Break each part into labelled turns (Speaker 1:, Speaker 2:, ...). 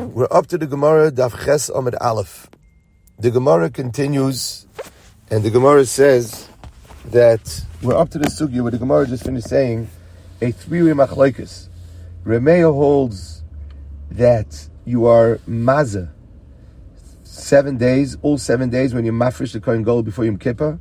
Speaker 1: We're up to the Gemara Daf Ches Amud Aleph. The Gemara continues, and the Gemara says that we're up to the sugya where the Gemara just finished saying a three-way machlokes. Remeya holds that you are mazeh 7 days, all 7 days when you mafresh the Kohen Gadol before Yom Kippur,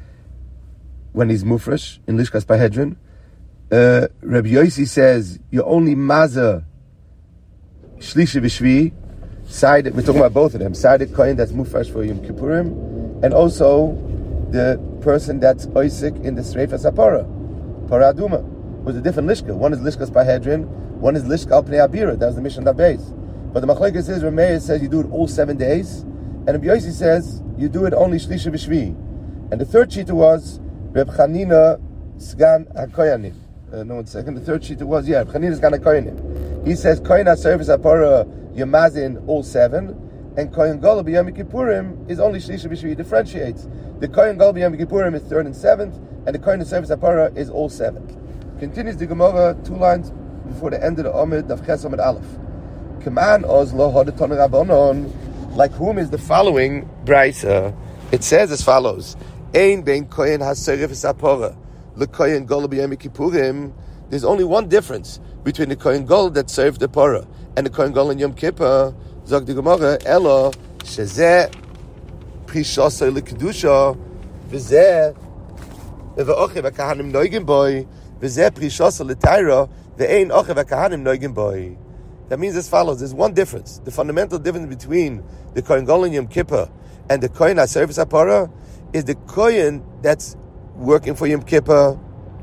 Speaker 1: when he's mufresh in Lishkas Bahedrin. Rabbi Yossi says you're only mazeh Shlishi v'Shvi, side, we're talking about both of them, side Kohen that's mufresh for Yom Kippurim, and also the person that's oisik in the Sreif HaSapara, Para Aduma, was a different Lishka. One is Lishkas Bahedrin, one is Lishka Al Pnei Abira, that was the Mishnah Base. But the Machlokes says, Rameir says you do it all 7 days, and Rabbi Yossi says you do it only Shlishi v'Shvi. And the third shita was Reb Chanina Sgan HaKoyanim. No, 1 second. The third shita was, Reb Chanina Sgan HaKoyanim. He says, Kohen HaServis HaPara Yamazin all 7, and Kohen Gadol B'Yom Kippurim is only Shlishi v'Shvi. He differentiates. The Kohen Gadol B'Yom Kippurim is 3rd and 7th, and the Kohen HaServis HaPara is all 7th. Continues the Gemara 2 lines before the end of the Amud Daf Ches Amud Aleph. Kaman Oz Lo Hodeton Rabbanon. Like whom is the following brisa? It says as follows: Ein bein Kohen HaServis HaPara LeKohen Gadol B'Yom Kippurim. There's only one difference between the Kohen Gadol that served the Parah and the Kohen Gadol in Yom Kippur. Zog the Gemara, Elo shezeh prishasei lekedusha v'zeh v'ochev hakahanim noigim boy v'zeh prishasei letaira v'ein ochev hakahanim noigim boy. That means as follows: there's one difference. The fundamental difference between the Kohen Gadol in Yom Kippur and the Kohen HaServis HaPara is the Kohen that's working for Yom Kippur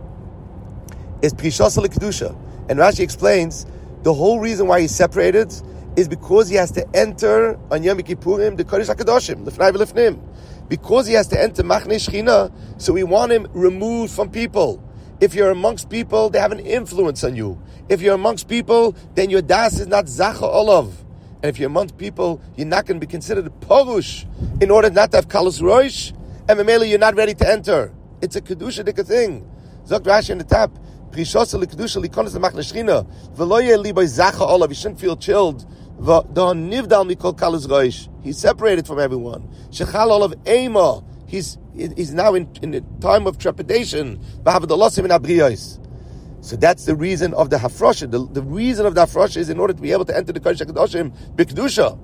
Speaker 1: is prishasei lekedusha. And Rashi explains the whole reason why he's separated is because he has to enter on Yom Kippurim the Kodesh HaKadoshim, Lefnai v'Lefnim. Because he has to enter Machnei Shechina, so we want him removed from people. If you're amongst people, they have an influence on you. If you're amongst people, then your das is not Zacha Olav. And if you're amongst people, you're not going to be considered a Porush in order not to have Kalus Roish, and Mamela, you're not ready to enter. It's a Kedusha Dika thing. Zok Rashi in the top. You shouldn't feel chilled. He's separated from everyone. He's now in the time of trepidation. So that's the reason of the hafrosha. The reason of the hafrosha is in order to be able to enter the Kodesh HaKadoshim b'kedusha.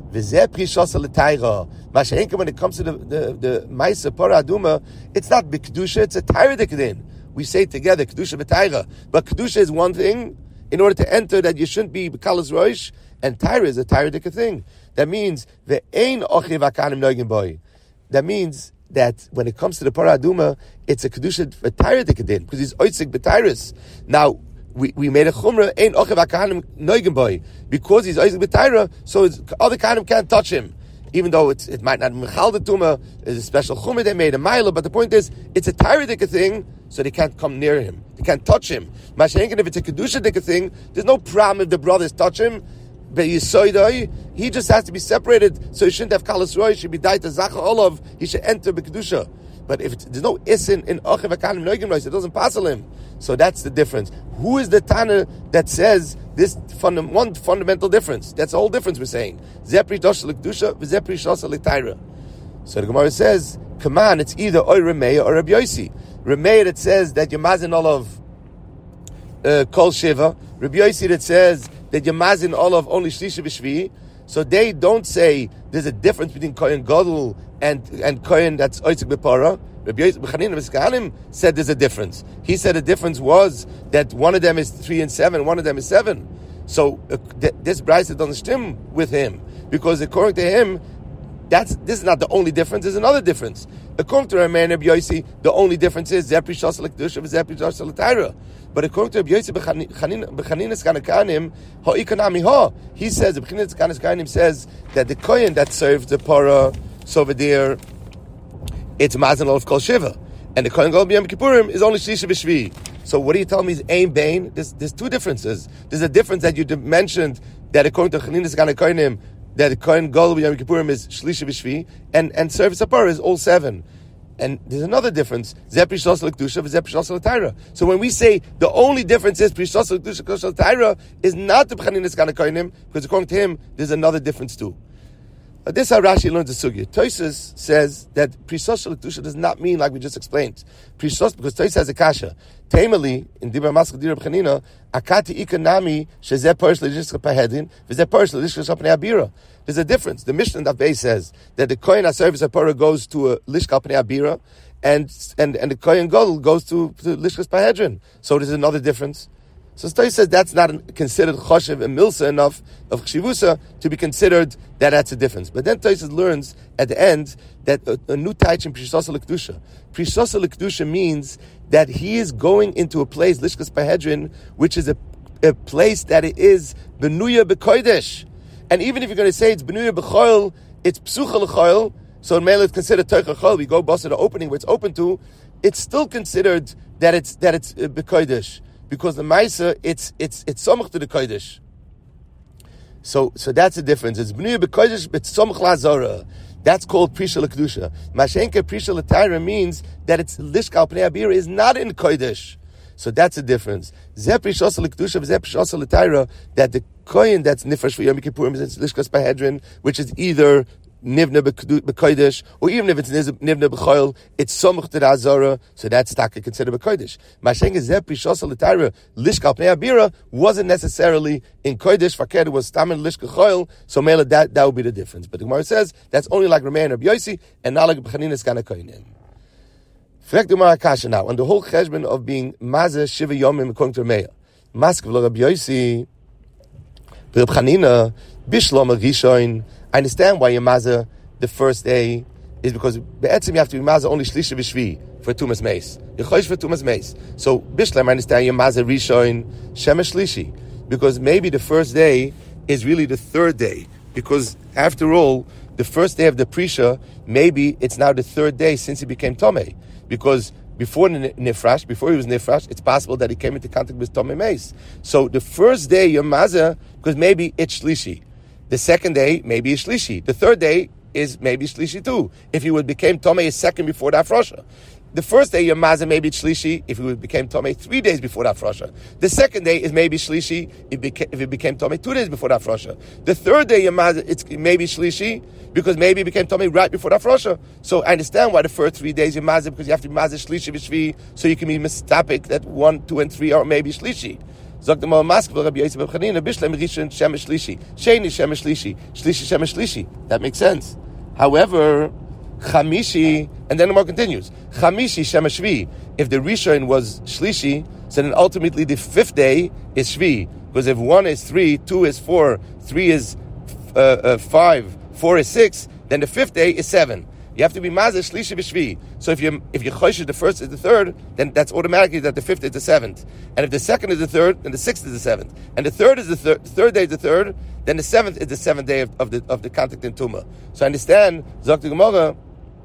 Speaker 1: When it comes to the Maisa Parah Aduma, it's not b'kedusha, it's a Taira Dikadin. We say together, Kedusha v'Taira. But Kedusha is one thing. In order to enter, that you shouldn't be B'kalas Roish. And Taira is a Taira-dika thing. That means, Ve'ein ochiv hakanim noigim boi. That means that when it comes to the Parah Aduma, it's a Kedusha v'Taira-dika din. Because he's oitzik b'Tairis. Now, we made a chumrah, Ein ochiv hakanim noigim boi. Because he's oitzik b'Taira, so other kanim can't touch him. Even though it might not be Mechal the Tumah, there's a special chumrah they made, a Mila, but the point is, it's a Taira-dika thing, so they can't come near him. They can't touch him. Mashenkin, if it's a Kedusha-dika thing, there's no problem if the brothers touch him. But he just has to be separated, so he shouldn't have Kalas Roy, he should be Daita Zacha Olav, he should enter B'Kedusha. But if there's no Isin in Ochev HaKanim Noigim Roy, it doesn't passel him. So that's the difference. Who is the Tana that says this one fundamental difference? That's the whole difference we're saying. Zepri Dosha L'Kedusha, Zepri Shosha L'Taira. So the Gemara says, come on, it's either Oy Remeya or Rabbi Yossi. Remeya that says that you're mazin olav kol shiva. Rabbi Yossi that says that you're mazin olav only shlisha v'shvi. So they don't say there's a difference between Kohen Gadol and Kohen that's oitzik b'para. Rabbi Yossi B'chanin V'skanim said there's a difference. He said the difference was that one of them is 3 and 7, one of them is 7. So this brisa doesn't stem with him, because according to him, this is not the only difference. There's another difference. According to Rabbi Yossi, the only difference is Zepri Shas L'Kedusha v'Zepri Shas L'Taira. But according to Rabbi Yossi, B'chanin Kanakanim Ha'ikanami Ha. He says, B'chanin Kanakanim says that the Kohen that served the Parah, so over there, it's Mazen of Kol Shiva, and the Kohen Gadol B'Yom Kippurim is only Shlisha B'Shvi. So what are you telling me is Ein Bain? There's two differences. There's a difference that you mentioned that according to B'chanin Kanakanim, that the Kohen Gadol B'Yom Kippurim is Shlisha B'Shvi, and Service HaParah is all 7. And there's another difference. Zeh Prishos L'Kedusha v'Zeh Prishos L'Taira. So when we say the only difference is Prishos L'Kedusha, Prishos L'Taira, is not the B'chaninas Gana Kohanim, because according to him, there's another difference too. This is how Rashi learns the sugya. Tosfos says that Prishos L'Kedusha does not mean like we just explained. Prishos, because Tosfos has a kasha. Taimali, in Dibra Maskal Dira B'chanina, Akati Ikanami, Shezeh Parish L'Lishkas Pahedin, V'Zeh Parish L'Lishkas Pnei Abira. There's a difference. The Mishnah Daf Beis says that the Kohen HaServis HaPorah goes to a Lishka Pnei Abira, and the Kohen Gadol goes to Lishkas Pahedrin. So there's another difference. So Tosfos says that's not considered choshev and milsa enough of chshivusa to be considered that that's a difference. But then Tosfos learns at the end that a new taich in Prishos L'Kedusha. Prishos L'Kedusha means that he is going into a place, Lishkas Pahedrin, which is a place that it is benuya b'kodesh. And even if you're going to say it's benuya b'choil, it's psucha l'choil, so in Mele it's considered toich l'choil, we go bust to the opening where it's open to, it's still considered that it's b'kodesh. Because the Maisa, it's somach to the Kodesh. So that's the difference. It's B'nuya b'Kodesh, but somach la'azara. That's called Prisha L'Kedusha. Mashenka Prisha L'Taira means that it's Lishka Al Pnei Abira is not in Kodesh. So that's the difference. Zeh Prisha L'Kedusha, Zeh Prisha L'Taira, that the Kohen that's Nifresh for Yom Kippurim is Lishkas Pahedrin, which is either Nivna b'kodesh, or even if it's Nivna b'choil, it's somach to the Azara, so that's taka considered b'kodesh. Mashenga Zeh Prishos L'Taira, Lishka Pnei Abira, wasn't necessarily in kodesh, fakir was stamin Lishka choil, so mele that would be the difference. But the Gemara says, that's only like Rameh and Rabbi Yossi, and not like B'chaninas Gana Kohanim. Frek Gemara Kasha now, on the whole cheshbon of being Mazeh Shiva Yomim according to Rameh. Maskav Rabbi Yossi, B'Chanina, Bishlam Rishon. I understand why your mazah the first day is because be'etzim you have to be mazah only shlisha v'shvi for tumas meis. You're chosh for tumas meis. So bishlam I understand your mazah rishon shemesh shlishi because maybe the first day is really the third day because after all the first day of the prisha maybe it's now the third day since he became tomei because before he was nifrash, it's possible that he came into contact with tomei meis. So the first day your mazah because maybe it's shlishi. The second day, maybe is shlishi. The third day is maybe shlishi too. If you became tomei a second before the afrosha. The first day, your mazah maybe it's shlishi if you became tomei 3 days before the afrosha. The second day is maybe shlishi if it became tomei 2 days before the afrosha. The third day, your mazah it's maybe shlishi because maybe it became tomei right before the afrosha. So I understand why the first 3 days your mazah because you have to be mazah shlishi v'shvi so you can be mistapik that 1, 2, and 3 are maybe shlishi. Sagt the Maskal Rabbi Yossi B'Chanina Bishlam Rishon Shemesh Shlishi Sheni Shemesh Shlishi Shlishi Shemesh Shlishi. That makes sense. However, Chamishi, and then the more continues. Chamishi Shemesh Shvi. If the Rishon was Shlishi, so then ultimately the fifth day is Shvi. Because if 1 is 3, 2 is 4, 3 is 5, 4 is 6, then the fifth day is 7. You have to be mazeh shlishi b'shvi. So if you chosh the first is the third, then that's automatically that the fifth is the seventh. And if the second is the third, then the sixth is the seventh. And the third is the third day is the third, then the seventh is the seventh day of the contact in Tumah. So I understand, Zok the Gemara,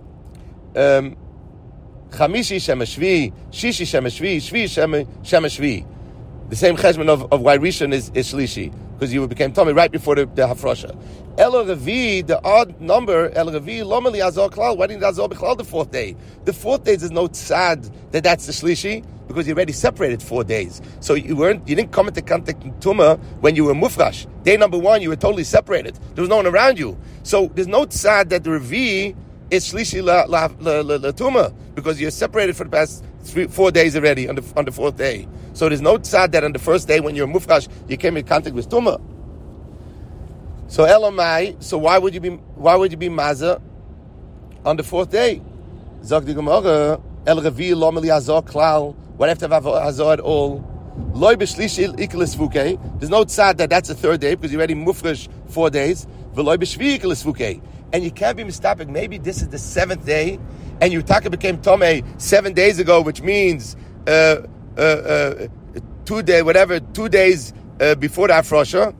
Speaker 1: Chamishi shemeshvi, Shishi shemeshvi, Shvi shemeshvi. The same cheshbon of why Rishon is shlishi, because you became Tomei right before the hafrosha. El Revi, the odd number, El Revi, Lomeli Azor Klal. Why didn't Azor B'Klal the fourth day? The fourth day, there's no tzad that's the shlishi, because you already separated 4 days. So you didn't come into contact in Tumah when you were mufrash. Day number 1, you were totally separated. There was no one around you. So there's no tzad that the Revi is shlishi la Tumah, because you're separated for the past 4 days already on the fourth day. So there's no tzad that on the first day when you're mufrash, you came in contact with Tumah. So Elamai, so why would you be mazah on the fourth day? Zog the Gemara, El Revi Lomeli Azor Klal. Why do you have to have Azor at all? Loi b'shlishi ikeles vukei. There's no tzad that's the third day because you're already mufresh 4 days. V'loi b'shvi ikeles vukei. And you can't be mistapik. Maybe this is the 7th day, and your taka became tomei 7 days ago, which means 2 days before the afrosha.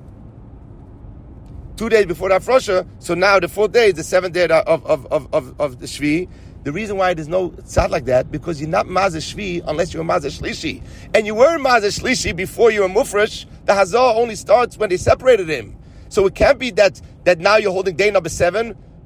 Speaker 1: 2 days before the afrosha. So now the 4th day is the 7th day of the shvi. The reason why there's no tzad like that, because you're not mazeh shvi unless you're mazeh shlishi. And you were mazeh shlishi before you were mufresh. The hazah only starts when they separated him. So it can't be that now you're holding day number 7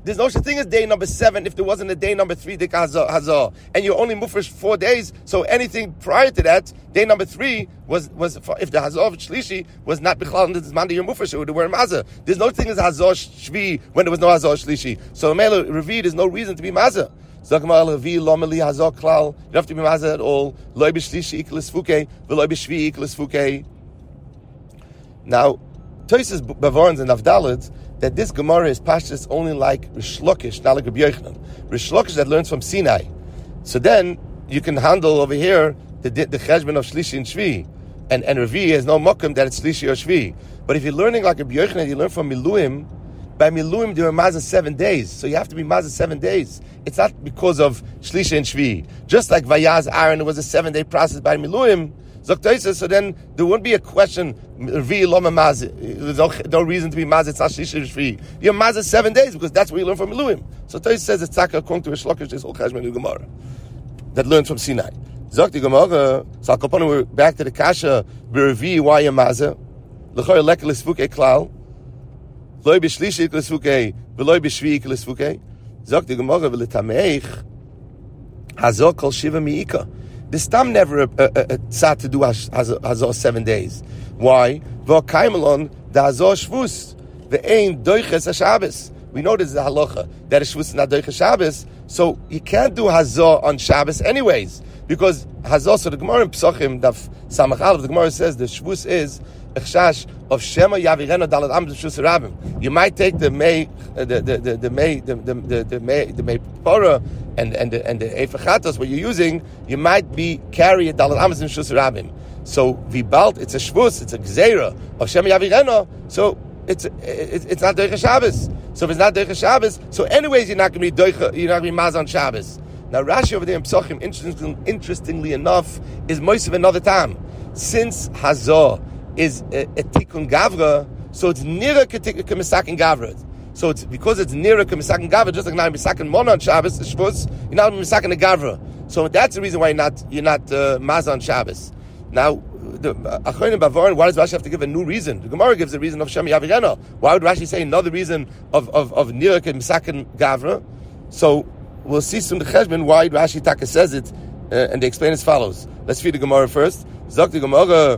Speaker 1: There's no such thing as day number 7 if there wasn't a day number 3 dik hazah, and you only mufresh 4 days. So anything prior to that, day number 3 was if the hazah of shlishi was not bichlal in the zman you're mufresh, it would wear mazah. There's no thing as hazah shvi when there was no hazah shlishi. So mele revi, there's no reason to be mazah. Zakmal revi lomeli hazah klal. You don't have to be mazah at all. Loy b'shlishi ikles fuke, v'loy b'shvi ikles fuke. Now, Tosis Bavarans and Avdalit, that this Gemara is pashtus only like Rish Lakish, not like Rabbi Yochanan. Rish Lakish that learns from Sinai. So then you can handle over here the cheshbon of Shlishi and Shvi, and Revi has no mokum that it's Shlishi or Shvi. But if you're learning like Rabbi Yochanan, you learn from Miluim. By Miluim there are mazah 7 days, so you have to be mazah 7 days. It's not because of Shlishi and Shvi. Just like Vayaz Aaron, it was a 7-day process by Miluim. So then there wouldn't be a question. There's no reason to be mazah. It's not shlishi shvi. You're mazah 7 days because that's what you learn from Miluim. So Tosis says it's taka according to Rish Lakish, this whole cheshbon Gemara that learns from Sinai. Zok the Gemara. So Alkaponim, we're back to the kasha. B'revi why you mazah? L'chor lek l'sfuke klal. Loy b'shlishi l'sfuke v'loy b'shvi l'sfuke. Zok the Gemara v'litameich hazok kol shiva miika. The stam never a tzad to do hazor 7 days. Why? V'kaimelon the hazor shvus ve'ein doiches haShabbos. We know this is a halacha that a shvus is not doiches Shabbos, so you can't do hazor on Shabbos anyways because hazor. So the Gemara in Pesachim daf samach aleph, the Gemara says the shvus is echshash of shema yavirenu dalad am shvus rabim. You might take the mei pora and the efachatos what you're using, you might be carry a dalad amos in shus rabim. So vibalt, it's a shvus, it's a gzeira of shema yavirenu. So it's not doicha Shabbos. So if it's not doicha Shabbos, so anyways you're not going to be doicha, you're not going to be maz on Shabbos. Now Rashi over there in Pesachim, interestingly enough, is most of another time. Since hazor is a tikkun gavra, so it's nira k'misakin gavra. So it's because it's nira k'misakin gavra, just like now misakin mona on Shabbos, the shvus, you're not misakin a gavra. So that's the reason why you're not maz on Shabbos. Now, the Achronim Bavaran, why does Rashi have to give a new reason? The Gemara gives a reason of Shem Yavirenu. Why would Rashi say another reason of nira k'misakin gavra? So we'll see soon the cheshbon why Rashi Taka says it, and they explain as follows. Let's read the Gemara first. Zok the Gemara.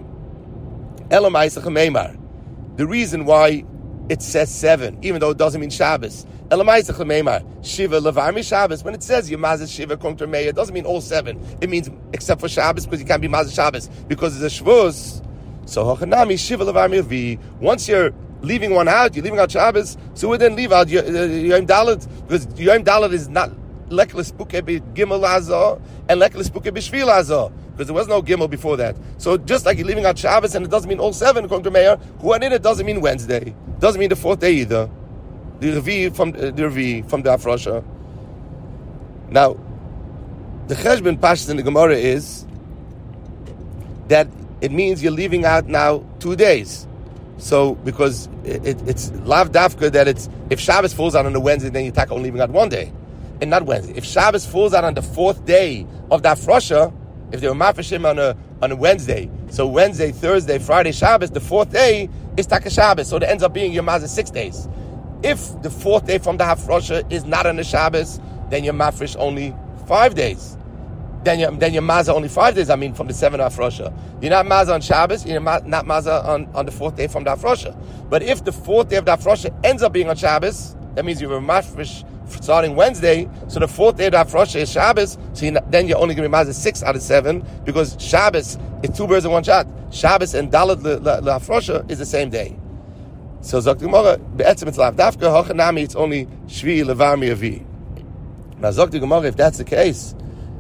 Speaker 1: The reason why it says 7, even though it doesn't mean Shabbos. Shiva levar Shabbos. When it says Yemazah Shiva Kong Meir, it doesn't mean all 7. It means except for Shabbos because you can't be Mazah Shabbos because it's a Shvus. So Hochanami Shiva levar Mirvi. Once you're leaving one out, you're leaving out Shabbos, so we then leave out Yom Dalet because Yom Dalet is not Lekles Puke be Gimel Azor and Lekles Puke be Shvil Azor. Because there was no Gimel before that. So just like you're leaving out Shabbos and it doesn't mean all 7, according to Meir, it doesn't mean Wednesday. Doesn't mean the 4th day either. The Revi from the Afrosha. Now, the Cheshbon Pashas in the Gemara is that it means you're leaving out now 2 days. So, because it's lav dafka that it's, if Shabbos falls out on a Wednesday, then you're only leaving out 1 day. And not Wednesday. If Shabbos falls out on the 4th day of the Afrosha, if they were mafashim on a Wednesday, so Wednesday, Thursday, Friday, Shabbos, the 4th day is Taka Shabbos, so it ends up being your mazah 6 days. If the 4th day from the Hafrosha is not on the Shabbos, then you're mafresh only 5 days. Then you're mazah only 5 days. I mean, from the 7th Hafrosha, you're not mazah on Shabbos. You're not mazah on the 4th day from the Hafrosha. But if the 4th day of the Hafrosha ends up being on Shabbos, that means you were mafresh starting Wednesday, so the 4th day of the Hafrosha is Shabbos, so then you're only going to be mazah 6 out of 7, because Shabbos is 2 birds in one shot. Shabbos and Dalet Hafrosha is the same day. So Zok Gemara, be'etzem it's lav dafka, hochanami it's only shvi levar mi'avi. Now Zok Gemara, if that's the case,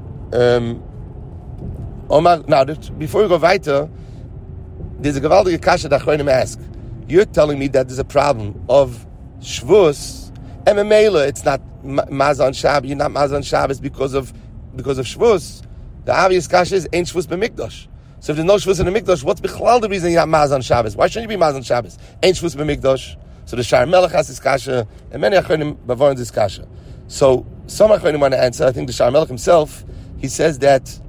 Speaker 1: now before we go weiter, there's a gewaltige kasha that Achronim ask. You're telling me that there's a problem of Shvus, and Memela, it's not Mazon Shabbos. You're not Mazon Shabbos because of Shvus. The obvious kasha is ain't Shvus b'mikdash. So if there's no Shvus in the Mikdash, what's bichlal the reason you're not Mazon Shabbos? Why shouldn't you be Mazon Shabbos? Ain't Shvus b'mikdash. So the Shar Melech has this kasha, and many Achronim bavaron this kasha. So some Achronim want to answer. I think the Shar Melech himself, he says that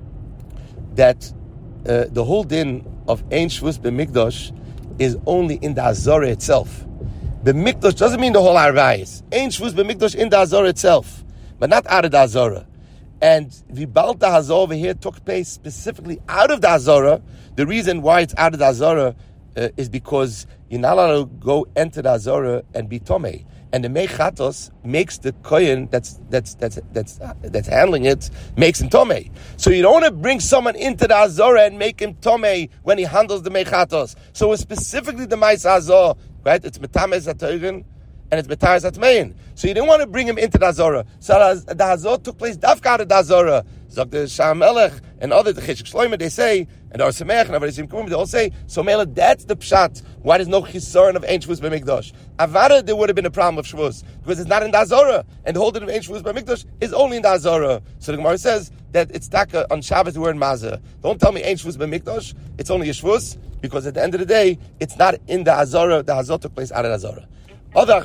Speaker 1: the whole din of ain't Shvus b'mikdash is only in the Azorah itself. B'mikdash doesn't mean the whole Arbayis. Ein Shvus b'mikdash in the Hazorah itself, but not out of the Hazorah. And Vibalta Hazorah over here took place specifically out of the Hazorah. The reason why it's out of the Hazorah is because you're not allowed to go enter the Hazorah and be Tomei. And the Mechatos makes the Kohen that's handling it, makes him Tomei. So you don't want to bring someone into the Hazorah and make him Tomei when he handles the Mechatos. So it's specifically the Mais Hazorah, right? It's Metames HaToirin and it's Metames HaTmein. So you didn't want to bring him into the Hazorah. So the Hazorah took place Dafka out of the Hazorah. Zok the Sham Melech and other the Cheshik Shloimeh, they say, and the Or Samech and Avadim Kumim, they all say, so Mela, that's the Pshat. Why there's no Chisaron of Ein Shvus B'Mikdash? Avada, there would have been a problem of Shvus, because it's not in the Hazorah, and the whole din of Ein Shvus B'Mikdash is only in the Hazorah. So the Gemara says that it's taka on Shabbos we're in Mazah. Don't tell me Ein Shvus B'Mikdash, it's only a Shvus, because at the end of the day, it's not in the Hazorah. The Hazorah took place out of the Hazorah. Other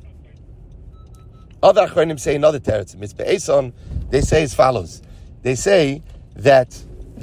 Speaker 1: Achronim say another teretz. Mitzvah Eson, they say as follows. They say that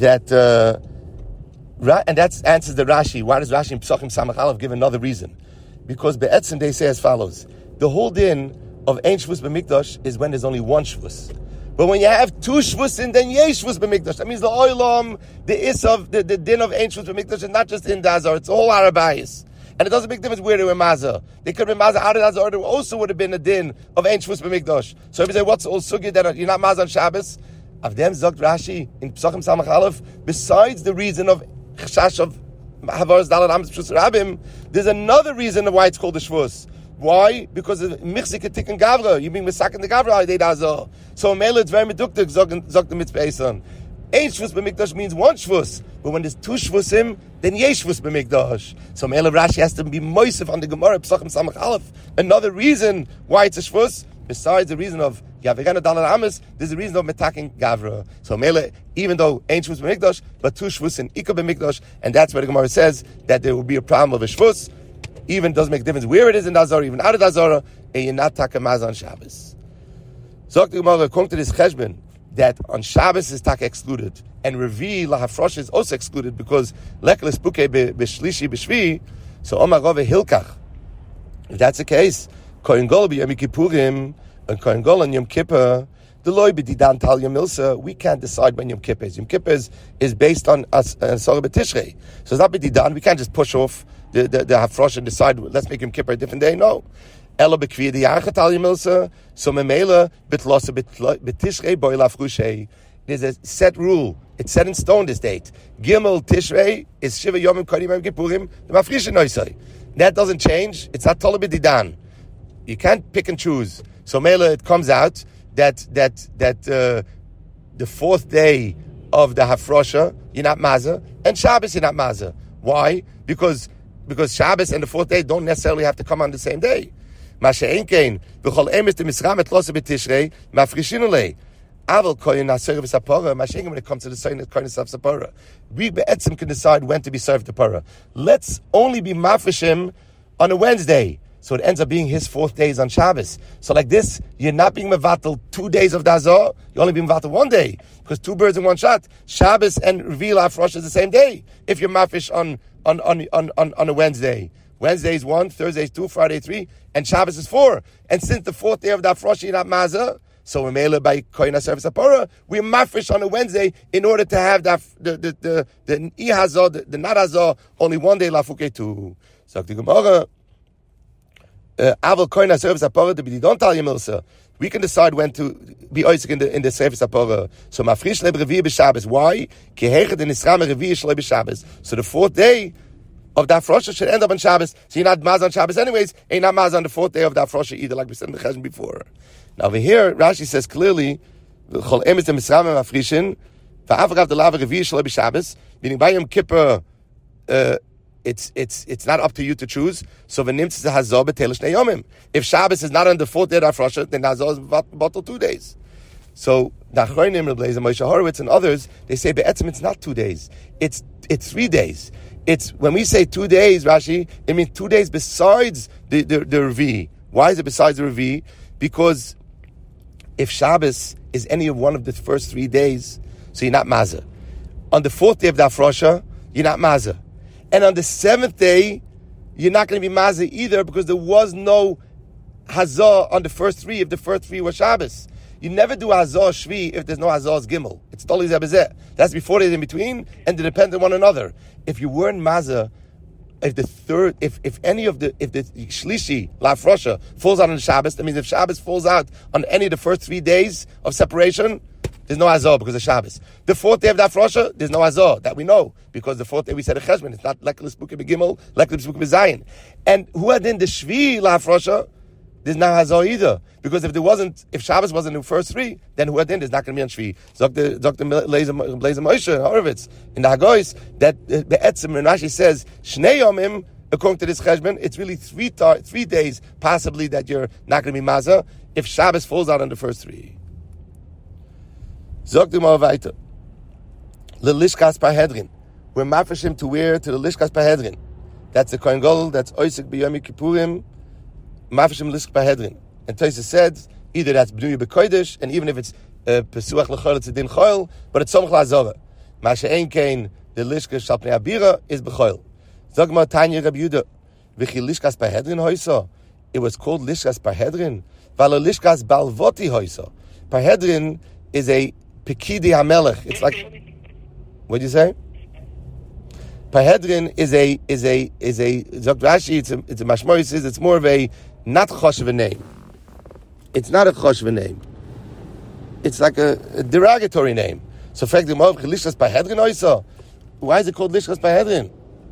Speaker 1: and that answers the Rashi. Why does Rashi in Pesachim Samach Aleph give another reason? Because Be'etzim they say as follows: the whole din of Ein Shvus B'Mikdash is when there's only one Shvus. But when you have two Shvusin, then Yesh Shvus B'Mikdash. That means the Oilam, the Isav, the din of Ein Shvus B'Mikdash is not just in Dazar; it's all Arabayis. And it doesn't make difference where they were Mazah. They could have been Mazah out of Dazar. There also would have been a din of Ein Shvus B'Mikdash. So if you say, what's all Sugi that you're not Mazah on Shabbos? Avdem Zogt Rashi in Pesachim Samach Aleph, besides the reason of Chashash of Havaras Dalad Amos Pshus Rabim, there's another reason of why it's called the Shvus. Why? Because of Michzik Etik and Gavra. You being Misak in the Gavra, they Dazah. So Mela, it's very meduktik, Zogt the Mitzvah Eson. Ein Shvus B'Mikdash means one Shvus. But when there's two Shvusim, then Yesh Shvus B'Mikdash. So Mela Rashi has to be moisef on the Gemara, Pesachim Samach Aleph. Another reason why it's a Shvus, besides the reason of Yavirena Dalar Amas, there's a reason of Metaking Gavra. So Mela, even though Ein Shvus B'Mikdash, but two Shvus in Ika B'Mikdash, and that's where the Gemara says that there will be a problem of a Shvus. Even doesn't make a difference where it is in Dazara, even out of Dazara, and you're not takamaz on Shabbos. So the Gemara, according to this cheshbon, that on Shabbos is taka excluded, and Revi lahafrosh is also excluded because lekles puke b'shlishi b'shvi. So Omar Rove Hilkach. If that's the case, Kohen Gadol b'Yom Kippurim and Kohen Gadol on Yom Kippur, the loy b'didan tal Yom Milsa. We can't decide when Yom Kippur is. Yom Kippur is based on Sorah b'Tishrei, so it's not b'didan. We can't just push off the hafrosh and decide let's make Yom Kippur a different day. No. Ela b'kviyah diyachat al Yom Milsa. So memela bitlosa b'Tishrei boi lafrushei. There's a set rule. It's set in stone, this date. Gimel Tishrei is Shiva Yomim Kodim Yom Kippurim. The Mafrisha Noisai. That doesn't change. It's not Toleh B'Didan. You can't pick and choose. So Mela, it comes out that the fourth day of the Hafrosha, you're not Mazah, and Shabbos, you're not Mazah. Why? Because Shabbos and the fourth day don't necessarily have to come on the same day. Mashe'en kein, v'chol emes de misram et losa b'Tishrei, mafrishin olei. Aval koyin ha-serve v'sapora, mashe'en when it comes to the koyin of sapora. We be'etzim can decide when to be served the parah. Let's only be mafrishim on a Wednesday. So it ends up being his fourth days on Shabbos. So like this, you're not being mevatel 2 days of Dazah, you're only being mevatel 1 day. Because two birds in one shot. Shabbos and Reveal Afrosh is the same day. If you're mafish on a Wednesday. Wednesday is 1, Thursday is 2, Friday 3, and Shabbos is 4. And since the fourth day of the Afrosh you're not mazah, so we're mele by koyin ha-service apora, we're mafish on a Wednesday in order to have the ihazah, the not hazah, only 1 day lafuke too. So the Gemara, aval koyin ha-service apora to be don't tell you milsa. We can decide when to be oisik in the service apora. So mafrish leb revi b'Shabbos. Why? Ki hechet in Israel revi shloi b'Shabbos. So the fourth day of the Afrosha should end up on Shabbos. So you're not maz on Shabbos anyways. Ain't not maz on the fourth day of the Afrosha either, like we said in the Cheshbon before. Now over here, Rashi says clearly, chol emes de misram mafrishin va'avrav de lava revi shloi b'Shabbos. Meaning by Yom Kippur, it's not up to you to choose. So v'nimtz hazah b'teilah shnei yomim. If Shabbos is not on the fourth day of Afrosha, then hazah is bottled 2 days. So the Achronim, Reb Leizer, Moshe Horowitz, and others, they say be'etzim it's not 2 days. It's 3 days. It's when we say 2 days, Rashi, it means 2 days besides the Revi. Why is it besides the Revi? Because if Shabbos is any of one of the first 3 days, so you're not mazah. On the fourth day of the Afrosha, you're not mazah. And on the seventh day you're not going to be Mazeh either because there was no Hazah on the first three if the first three were Shabbos. You never do Hazah Shvi if there's no Hazah's Gimel. It's Toli Zebezeh. That's before they're in between, and they depend on one another. If you weren't Mazeh, if the Shlishi, La Frosha, falls out on Shabbos, that means if Shabbos falls out on any of the first 3 days of separation, there's no Hazah because of Shabbos. The 4th day of the Afrosha, there's no Hazah. That we know, because the 4th day we said a Cheshbon. It's not Lekkel L'Spukim B'Gimel, Lekkel L'Spukim B'Zayin. And who had in the Shvi La Afrosha, there's no Hazah either. Because if Shabbos wasn't in the first 3, then who had in, there's not going to be on Shvi. Dr. Blazer Moshe Horowitz in the Hagois, that the Etzim and Rashi says, Shnei Yomim, according to this Cheshbon, it's really 3 days possibly that you're not going to be Mazah if Shabbos falls out on the first 3. Zog du mal weiter. Le Lishkas Parhedrin. We're mafashim to wear to the Lishkas Parhedrin. That's the Kohen Gadol, that's Oisik B'Yom Kippurim, mafashim Lishkas Parhedrin. And Tosfos said, either that's B'nui B'Kodesh, and even if it's Pesuach L'Chol, it's a Din Choil, but it's Somach L'Azorah. Ma she'ein kein, the Lishkas Shal Pnei Abira is B'Choil. Zog mal Tanya Reb Yehuda. V'chi Lishkas Parhedrin hoysa. It was called Lishkas Parhedrin. V'alo Lishkas Balvoti hoysa. Parhedrin is a Pekidi HaMelech. It's like, what'd you say? Parhedrin is a Zog Rashi, it's a mashmois, it's more of a not choshev name. It's not a choshev name. It's like a derogatory name. So why is it called Lishkas Parhedrin?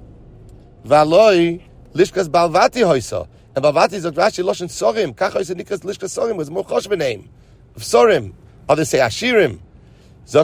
Speaker 1: Valoi Lishkas Balvati hoysa. And Balvati Zog Rashi Loshen Sorim. Kach hoysa Nikas Lishkas Sorim was more choshev name of Sorim. Others say Ashirim. You're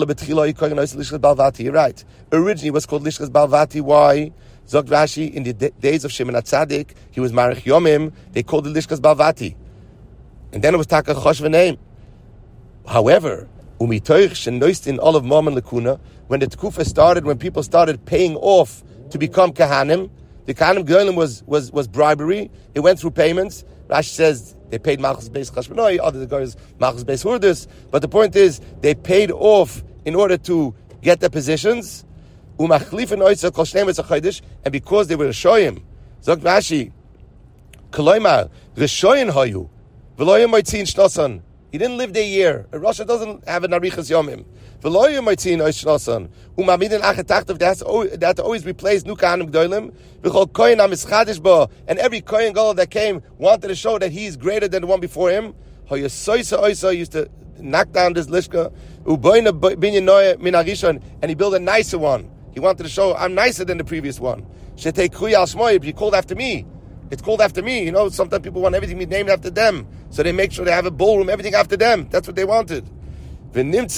Speaker 1: right. Originally it was called Lishkas Balvati. Why? Zog Rashi, in the days of Shimon HaTzadik, he was Marich Yomim, they called it Lishkas Balvati. And then it was Taka Choshva name. However, Umitoich Shenoistin Olav Momen Lekuna, when the Tekufa started, when people started paying off to become Kahanim, the Kahanim Gedolim was bribery. It went through payments. Rashi says they paid Malchus Beis Chashmonoi, other guys Malchus Beis Hurdus. But the point is, they paid off in order to get their positions. And because they were Rishoyim, Zog Rashi, Koloimar, Rishoyin Hoyu, V'loyim Moitzin Shnosan. He didn't live there a year. Russia doesn't have an Arichas Yomim. V'loyim Moitzin Shnosan. Umamidin Achetachtav, that always replaced Nu Kahanim Gdolim. V'chol Kohen HaMischadish Bo, and every Kohen Gadol that came wanted to show that he is greater than the one before him. Hoya Soisa Oisa used to knock down this Lishka. Uboina Binyan Noya Min HaRishon, and he built a nicer one. He wanted to show, I'm nicer than the previous one. Shetei Kruya Al Shmoy, he called after me. It's called after me. You know, sometimes people want everything to be named after them. So they make sure they have a ballroom, everything after them. That's what they wanted. So it was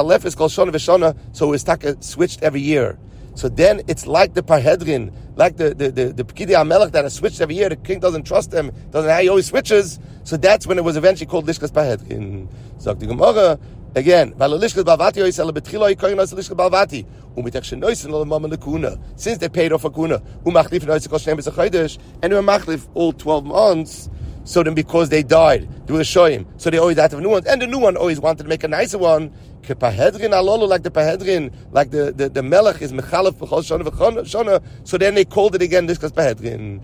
Speaker 1: switched every year. So then it's like the Parhedrin, like the Pekidi HaMelech that are switched every year. The king doesn't trust them, he always switches. So that's when it was eventually called Lishkas Parhedrin. So the Gemara, again, since they paid off a kuna, and they were machlif all 12 months, so then because they died, they were shoyim, so they always had to have a new one, and the new one always wanted to make a nicer one. Like the Parhedrin, like the Melech is Mechalef b'chol shana v'shana, so then they called it again Lishkas Parhedrin.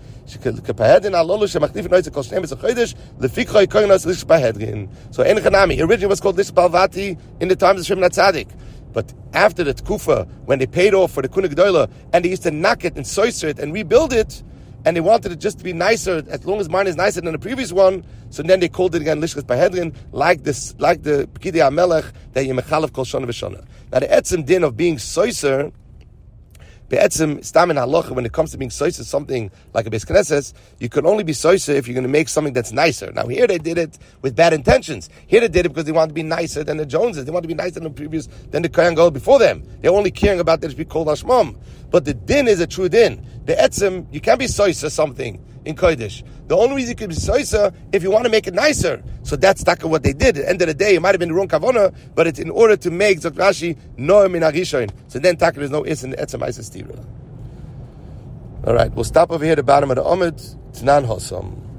Speaker 1: So originally it was called Lishkas Balvati in the times of Shimon HaTzadik. But after the Tkufa, when they paid off for the Kuna Gedola, and they used to knock it and soiser it and rebuild it, and they wanted it just to be nicer, as long as mine is nicer than the previous one, so then they called it again Lishkas Parhedrin, like the Pekidi HaMelech, that you mechalef kol shana v'shana. Now the etzem din of being soiser, be'etzem stam in halacha, when it comes to being soiser, something like a Beis Knesset, you can only be soiser if you're going to make something that's nicer. Now here they did it with bad intentions. Here they did it because they wanted to be nicer than the Joneses. They wanted to be nicer than the Kohen Gadol before them. They're only caring about that it should be called Hashmam. But the din is a true din. The etzem, you can't be soiser something in Kodesh. The only reason you can be soiser if you want to make it nicer. So that's what they did. At the end of the day, it might have been the wrong kavana, but it's in order to make Zok Rashi noah min harishoin. So then taka there's no is in the etzem isis tira. All right, we'll stop over here at the bottom of the Omid. It's non-hosam.